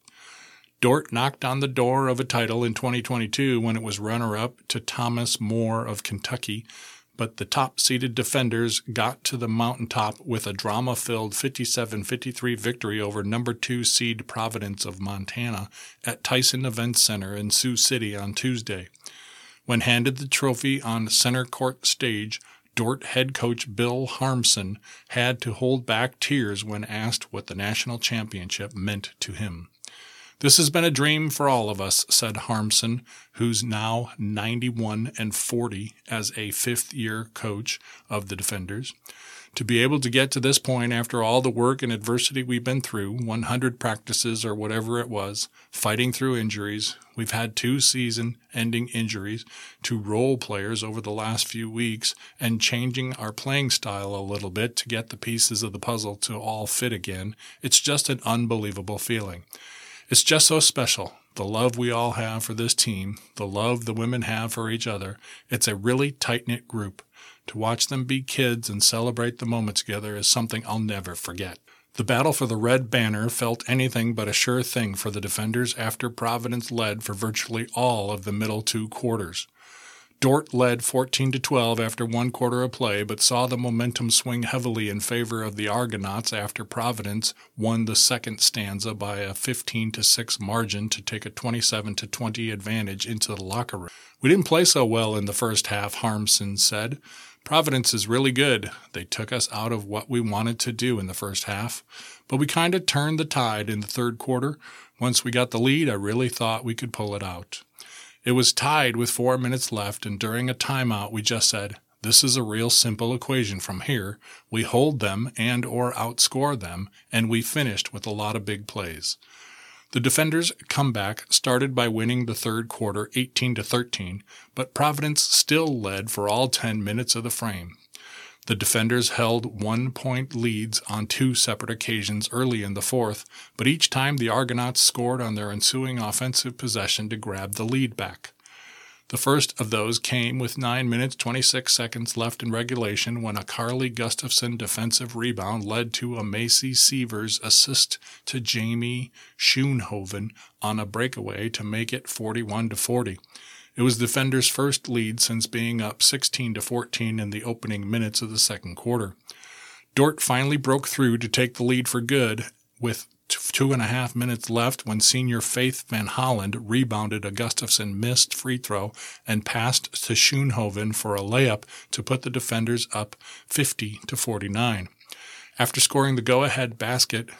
Dordt knocked on the door of a title in twenty twenty-two when it was runner-up to Thomas More of Kentucky, but the top-seeded Defenders got to the mountaintop with a drama-filled fifty-seven fifty-three victory over number two seed Providence of Montana at Tyson Events Center in Sioux City on Tuesday. When handed the trophy on center court stage, Dordt head coach Bill Harmson had to hold back tears when asked what the national championship meant to him. This has been a dream for all of us, said Harmson, who's now ninety-one and forty as a fifth-year coach of the Defenders. To be able to get to this point after all the work and adversity we've been through, one hundred practices or whatever it was, fighting through injuries, we've had two season-ending injuries, two role players over the last few weeks, and changing our playing style a little bit to get the pieces of the puzzle to all fit again. It's just an unbelievable feeling. It's just so special, the love we all have for this team, the love the women have for each other. It's a really tight-knit group. To watch them be kids and celebrate the moment together is something I'll never forget. The battle for the red banner felt anything but a sure thing for the Defenders after Providence led for virtually all of the middle two quarters. Dordt led fourteen to twelve after one quarter of play, but saw the momentum swing heavily in favor of the Argonauts after Providence won the second stanza by a fifteen to six margin to take a twenty-seven to twenty advantage into the locker room. We didn't play so well in the first half, Harmson said. Providence is really good. They took us out of what we wanted to do in the first half, but we kind of turned the tide in the third quarter. Once we got the lead, I really thought we could pull it out. It was tied with four minutes left, and during a timeout, we just said, this is a real simple equation from here. We hold them and or outscore them, and we finished with a lot of big plays. The Defenders' comeback started by winning the third quarter eighteen to thirteen, but Providence still led for all ten minutes of the frame. The Defenders held one-point leads on two separate occasions early in the fourth, but each time the Argonauts scored on their ensuing offensive possession to grab the lead back. The first of those came with nine minutes twenty-six seconds left in regulation when a Carly Gustafson defensive rebound led to a Macy Sievers assist to Jamie Schoenhoven on a breakaway to make it forty-one to forty. It was Defenders' first lead since being up sixteen to fourteen in the opening minutes of the second quarter. Dordt finally broke through to take the lead for good with two and a half minutes left when senior Faith Van Holland rebounded a Gustafson missed free throw and passed to Schoenhoven for a layup to put the Defenders up fifty to forty-nine. After scoring the go-ahead basket,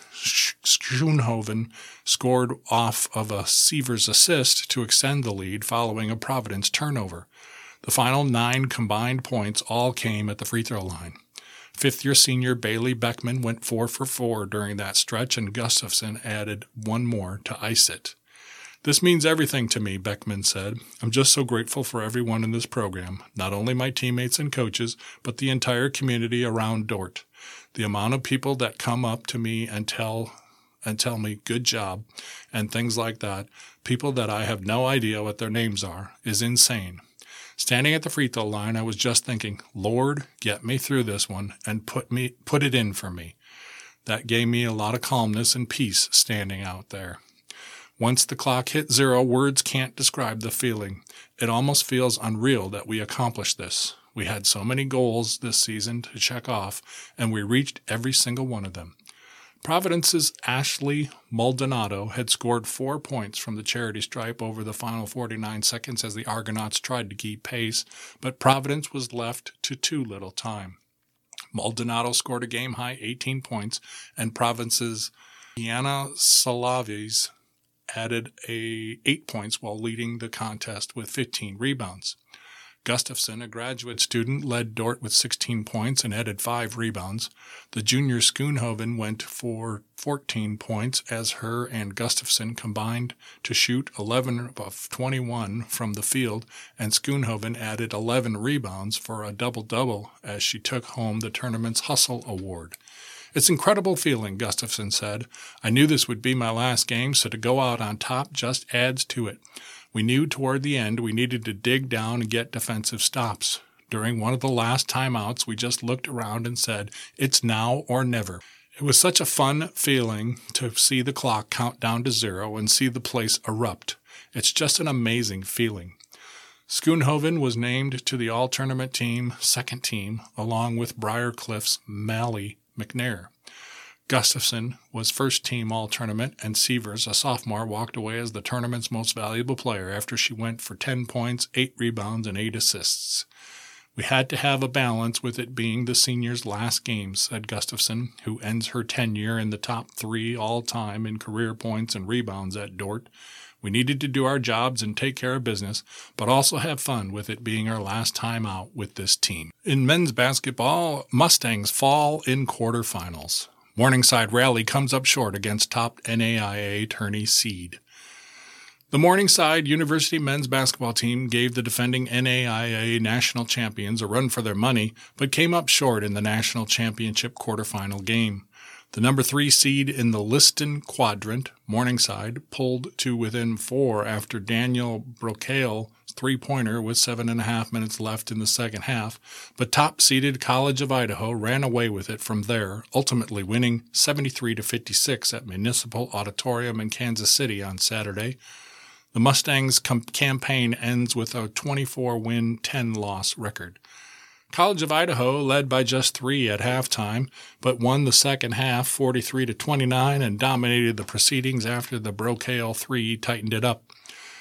Schoenhoven scored off of a Sievers assist to extend the lead following a Providence turnover. The final nine combined points all came at the free throw line. Fifth-year senior Bailey Beckman went four for four during that stretch, and Gustafson added one more to ice it. This means everything to me, Beckman said. I'm just so grateful for everyone in this program, not only my teammates and coaches, but the entire community around Dordt. The amount of people that come up to me and tell and tell me good job and things like that, people that I have no idea what their names are, is insane. Standing at the free throw line, I was just thinking, Lord, get me through this one and put me put it in for me. That gave me a lot of calmness and peace standing out there. Once the clock hit zero, words can't describe the feeling. It almost feels unreal that we accomplished this. We had so many goals this season to check off, and we reached every single one of them. Providence's Ashley Maldonado had scored four points from the charity stripe over the final forty-nine seconds as the Argonauts tried to keep pace, but Providence was left to too little time. Maldonado scored a game-high eighteen points, and Providence's Deanna Salaves added a eight points while leading the contest with fifteen rebounds. Gustafson, a graduate student, led Dordt with sixteen points and added five rebounds. The junior Schoonhoven went for fourteen points as her and Gustafson combined to shoot eleven of twenty-one from the field, and Schoonhoven added eleven rebounds for a double-double as she took home the tournament's Hustle Award. "It's an incredible feeling," Gustafson said. "I knew this would be my last game, so to go out on top just adds to it. We knew toward the end we needed to dig down and get defensive stops. During one of the last timeouts, we just looked around and said, it's now or never." It was such a fun feeling to see the clock count down to zero and see the place erupt. It's just an amazing feeling. Schoonhoven was named to the all-tournament team, second team, along with Briarcliff's Mally McNair. Gustafson was first team all-tournament, and Severs, a sophomore, walked away as the tournament's most valuable player after she went for ten points, eight rebounds, and eight assists. "We had to have a balance with it being the seniors' last game," said Gustafson, who ends her tenure in the top three all-time in career points and rebounds at Dordt. "We needed to do our jobs and take care of business, but also have fun with it being our last time out with this team." In men's basketball, Mustangs fall in quarterfinals. Morningside Rally comes up short against top N A I A tourney seed. The Morningside University men's basketball team gave the defending N A I A national champions a run for their money, but came up short in the national championship quarterfinal game. The number three seed in the Liston quadrant, Morningside, pulled to within four after Daniel Brocale three-pointer with seven and a half minutes left in the second half, but top-seeded College of Idaho ran away with it from there, ultimately winning seventy-three to fifty-six at Municipal Auditorium in Kansas City on Saturday. The Mustangs' com- campaign ends with a twenty-four win, ten loss record. College of Idaho led by just three at halftime, but won the second half forty-three to twenty-nine and dominated the proceedings after the Brocale three tightened it up.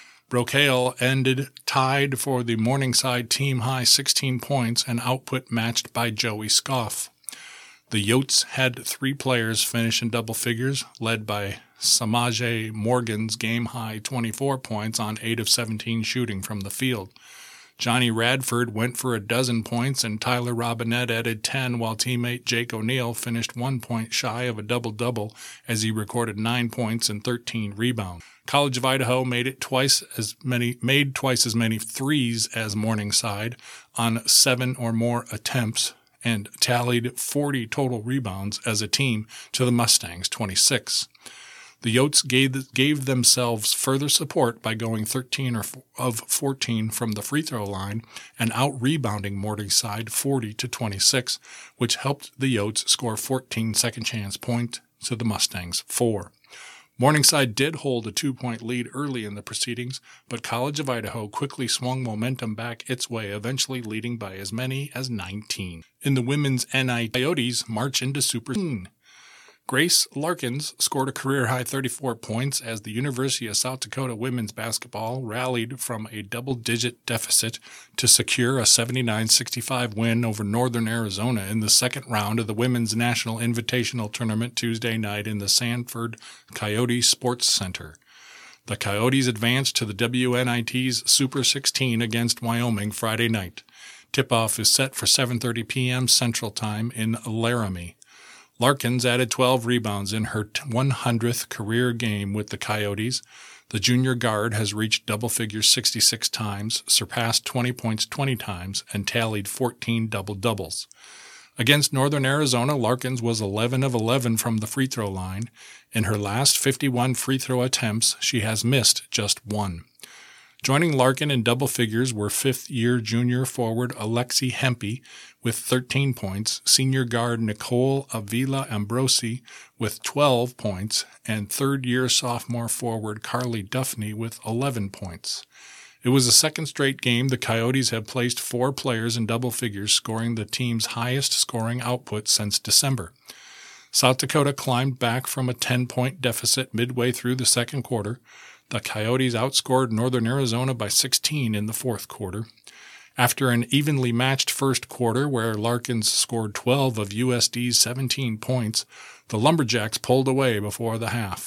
Brocale ended tied for the Morningside team-high sixteen points and output matched by Joey Scoff. The Yotes had three players finish in double figures, led by Samaje Morgan's game-high twenty-four points on eight of seventeen shooting from the field. Johnny Radford went for a dozen points, and Tyler Robinette added ten, while teammate Jake O'Neill finished one point shy of a double-double as he recorded nine points and thirteen rebounds. College of Idaho made it twice as many made twice as many threes as Morningside on seven or more attempts, and tallied forty total rebounds as a team to the Mustangs' twenty-six. The Yotes gave, gave themselves further support by going thirteen or of fourteen from the free throw line and out-rebounding Morningside forty to twenty-six, which helped the Yotes score fourteen second-chance points to the Mustangs' four. Morningside did hold a two-point lead early in the proceedings, but College of Idaho quickly swung momentum back its way, eventually leading by as many as nineteen. In the women's N I T, Coyotes march into Super sixteen. Grace Larkins scored a career-high thirty-four points as the University of South Dakota women's basketball rallied from a double-digit deficit to secure a seventy-nine sixty-five win over Northern Arizona in the second round of the Women's National Invitational Tournament Tuesday night in the Sanford Coyote Sports Center. The Coyotes advanced to the W N I T's Super sixteen against Wyoming Friday night. Tip-off is set for seven thirty p.m. Central Time in Laramie. Larkins added twelve rebounds in her one hundredth career game with the Coyotes. The junior guard has reached double figures sixty-six times, surpassed twenty points twenty times, and tallied fourteen double-doubles. Against Northern Arizona, Larkins was eleven of eleven from the free throw line. In her last fifty-one free throw attempts, she has missed just one. Joining Larkin in double figures were fifth-year junior forward Alexi Hempe with thirteen points, senior guard Nicole Avila Ambrosi with twelve points, and third-year sophomore forward Carly Duffney with eleven points. It was the second straight game the Coyotes have placed four players in double figures, scoring the team's highest scoring output since December. South Dakota climbed back from a ten-point deficit midway through the second quarter. The Coyotes outscored Northern Arizona by sixteen in the fourth quarter. After an evenly matched first quarter where Larkins scored twelve of U S D's seventeen points, the Lumberjacks pulled away before the half.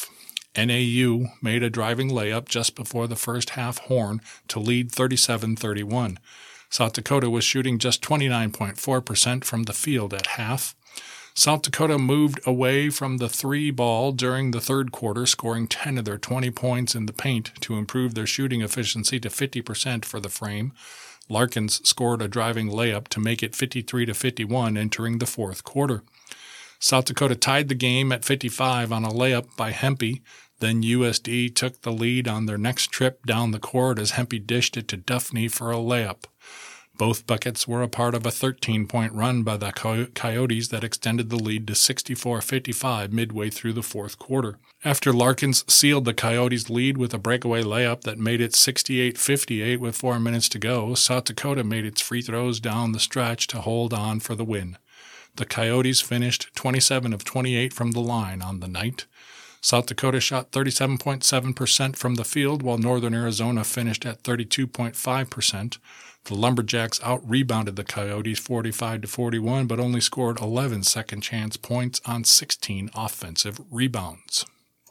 N A U made a driving layup just before the first half horn to lead thirty-seven thirty-one. South Dakota was shooting just twenty-nine point four percent from the field at half. South Dakota moved away from the three ball during the third quarter, scoring ten of their twenty points in the paint to improve their shooting efficiency to fifty percent for the frame. Larkins scored a driving layup to make it fifty-three to fifty-one entering the fourth quarter. South Dakota tied the game at fifty-five on a layup by Hempy. Then U S D took the lead on their next trip down the court as Hempy dished it to Duffney for a layup. Both buckets were a part of a thirteen-point run by the Coyotes that extended the lead to sixty-four fifty-five midway through the fourth quarter. After Larkins sealed the Coyotes' lead with a breakaway layup that made it sixty-eight fifty-eight with four minutes to go, South Dakota made its free throws down the stretch to hold on for the win. The Coyotes finished twenty-seven of twenty-eight from the line on the night. South Dakota shot thirty-seven point seven percent from the field, while Northern Arizona finished at thirty-two point five percent. The Lumberjacks out-rebounded the Coyotes forty-five to forty-one, but only scored eleven second-chance points on sixteen offensive rebounds.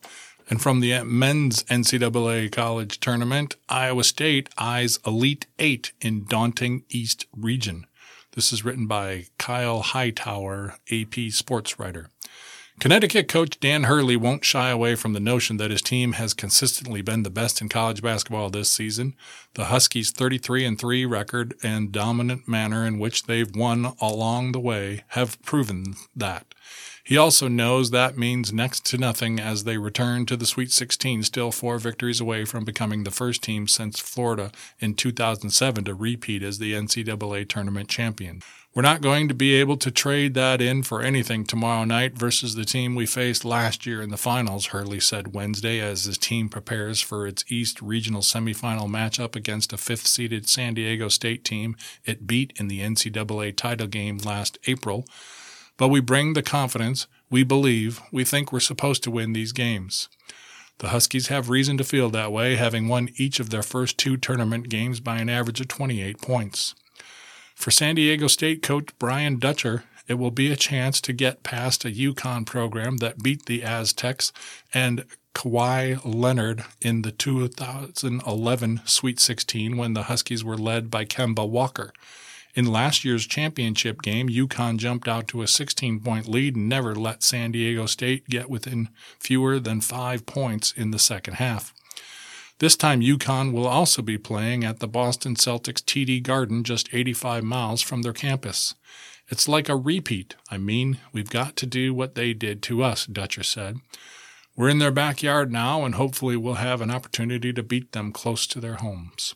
And from the men's N C double A college tournament, Iowa State eyes Elite Eight in daunting East region. This is written by Kyle Hightower, A P sports writer. Connecticut coach Dan Hurley won't shy away from the notion that his team has consistently been the best in college basketball this season. The Huskies' thirty-three and three record and dominant manner in which they've won along the way have proven that. He also knows that means next to nothing as they return to the Sweet sixteen, still four victories away from becoming the first team since Florida in two thousand seven to repeat as the N C double A tournament champion. We're not going to be able to trade that in for anything tomorrow night versus the team we faced last year in the finals, Hurley said Wednesday as his team prepares for its East Regional semifinal matchup against a fifth-seeded San Diego State team it beat in the N C double A title game last April. But we bring the confidence, we believe, we think we're supposed to win these games. The Huskies have reason to feel that way, having won each of their first two tournament games by an average of twenty-eight points. For San Diego State coach Brian Dutcher, it will be a chance to get past a UConn program that beat the Aztecs and Kawhi Leonard in the two thousand eleven Sweet sixteen when the Huskies were led by Kemba Walker. In last year's championship game, UConn jumped out to a sixteen-point lead and never let San Diego State get within fewer than five points in the second half. This time, UConn will also be playing at the Boston Celtics T D Garden just eighty-five miles from their campus. It's like a repeat. I mean, we've got to do what they did to us, Dutcher said. We're in their backyard now, and hopefully we'll have an opportunity to beat them close to their homes.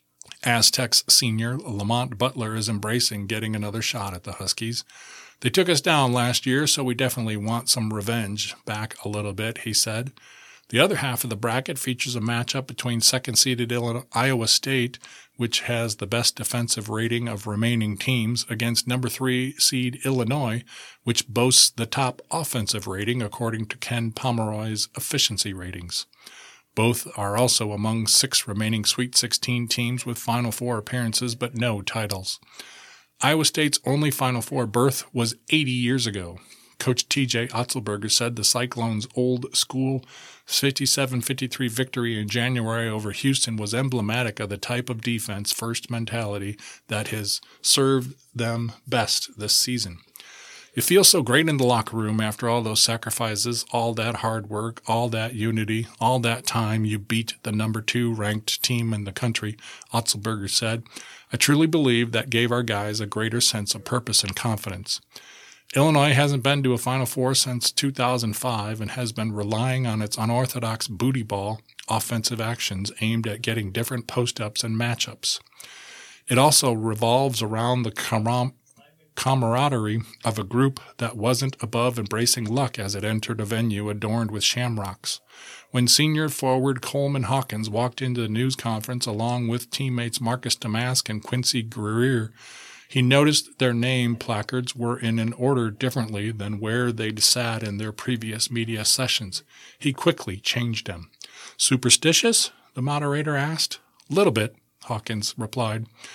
Aztecs senior Lamont Butler is embracing getting another shot at the Huskies. They took us down last year, so we definitely want some revenge back a little bit, he said. The other half of the bracket features a matchup between second-seeded Iowa State, which has the best defensive rating of remaining teams, against number three seed Illinois, which boasts the top offensive rating according to Ken Pomeroy's efficiency ratings. Both are also among six remaining Sweet sixteen teams with Final Four appearances but no titles. Iowa State's only Final Four berth was eighty years ago. Coach T J Otzelberger said the Cyclones' old-school fifty-seven fifty-three victory in January over Houston was emblematic of the type of defense-first mentality that has served them best this season. It feels so great in the locker room after all those sacrifices, all that hard work, all that unity, all that time you beat the number two ranked team in the country, Otzelberger said. I truly believe that gave our guys a greater sense of purpose and confidence. Illinois hasn't been to a Final Four since two thousand five and has been relying on its unorthodox booty ball offensive actions aimed at getting different post-ups and matchups. It also revolves around the com- camaraderie of a group that wasn't above embracing luck as it entered a venue adorned with shamrocks. When senior forward Coleman Hawkins walked into the news conference along with teammates Marcus Damask and Quincy Greer, he noticed their name placards were in an order differently than where they'd sat in their previous media sessions. He quickly changed them. Superstitious? The moderator asked. Little bit, Hawkins replied.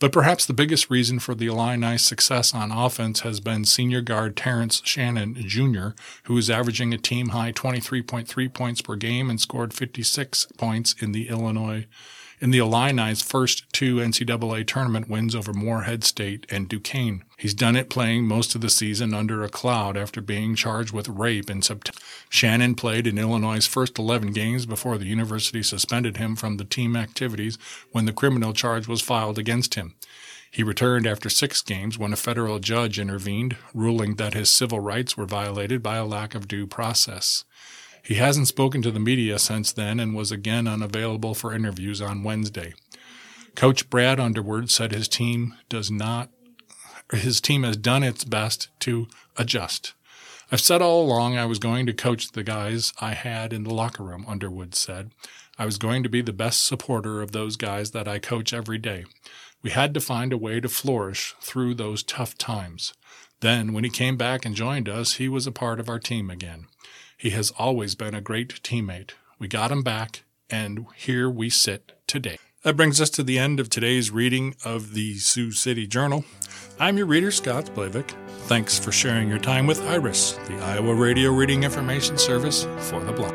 But perhaps the biggest reason for the Illini's success on offense has been senior guard Terrence Shannon Junior, who is averaging a team-high twenty-three point three points per game and scored fifty-six points in the Illinois in the Illini's first two N C double A tournament wins over Morehead State and Duquesne. He's done it playing most of the season under a cloud after being charged with rape in September. Shannon played in Illinois' first eleven games before the university suspended him from the team activities when the criminal charge was filed against him. He returned after six games when a federal judge intervened, ruling that his civil rights were violated by a lack of due process. He hasn't spoken to the media since then and was again unavailable for interviews on Wednesday. Coach Brad Underwood said his team does not, his team has done its best to adjust. I've said all along I was going to coach the guys I had in the locker room, Underwood said. I was going to be the best supporter of those guys that I coach every day. We had to find a way to flourish through those tough times. Then, when he came back and joined us, he was a part of our team again. He has always been a great teammate. We got him back, and here we sit today. That brings us to the end of today's reading of the Sioux City Journal. I'm your reader, Scott Splavik. Thanks for sharing your time with Iris, the Iowa Radio Reading Information Service for the blind.